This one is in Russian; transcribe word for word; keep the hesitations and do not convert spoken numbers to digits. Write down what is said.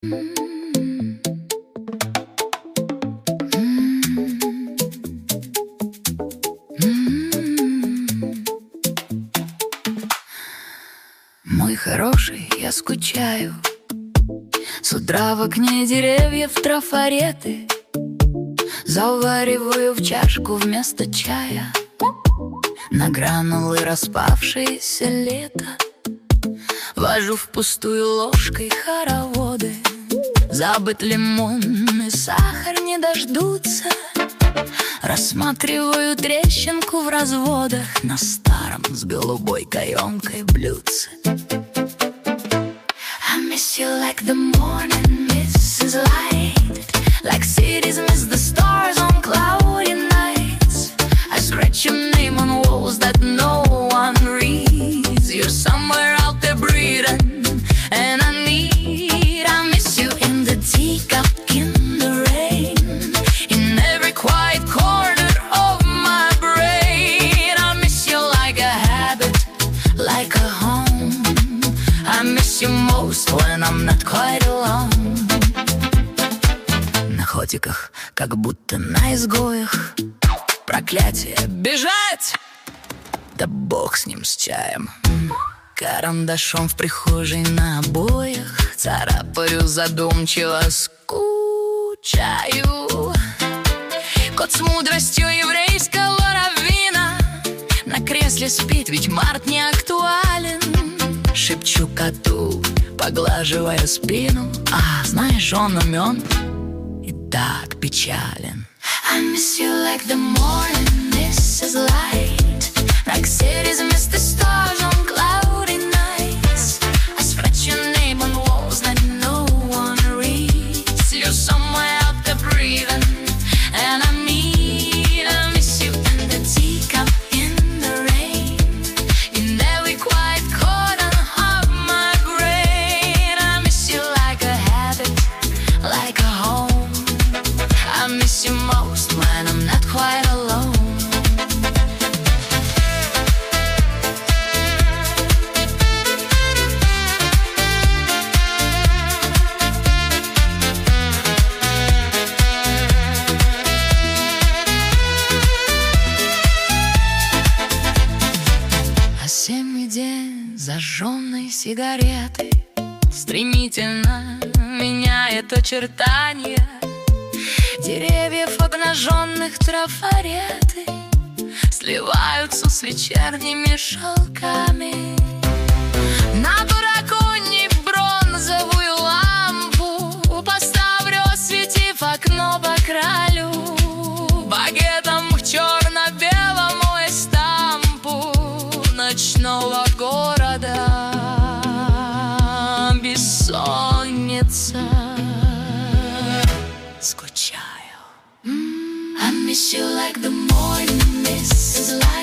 Мой хороший, я скучаю. С утра в окне деревьев трафареты. Завариваю в чашку вместо чая на гранулы распавшееся лето. Вожу впустую ложкой хороводы. Забыт лимон и сахар не дождутся. Рассматриваю трещинку в разводах на старом с голубой каемкой блюдце. I miss you like the morning misses light, like cities miss the stars on cloudy nights. I scratch your name on walls that no one reads. You're somewhere out there breathing, and I need. I miss you in the teacup, in the rain, in every quiet corner of my brain. I miss you like a habit, like a home. I miss you most when I'm not quite alone. На ходиках, как будто на изгоях. Проклятие, бежать! Да бог с ним, с чаем. Карандашом в прихожей на обоях царапаю задумчиво, скучаю. Кот с мудростью еврейского раввина на кресле спит, ведь март не актуален. Шепчу коту, поглаживая спину: а, знаешь, он умен и так печален. I miss you like the morning misses light, like cities miss the stars on cloudy nights. I scratch your name on walls that no one reads. You're somewhere out there breathing, and I need. I miss you in the teacup, in the rain, in every quiet corner of my brain. I miss you like a habit, like a home. I miss you most when I'm not quite alone. Осенний день зажженной сигареты стремительно меняет очертания деревьев, обнаженных трафареты сливаются с вечерними шелками. На драконе бронзовую лампу поставлю, осветив окно по краю. Багетом в черно-белом эстампу ночного города. Бессонница, скучаю. I miss you like the morning misses light.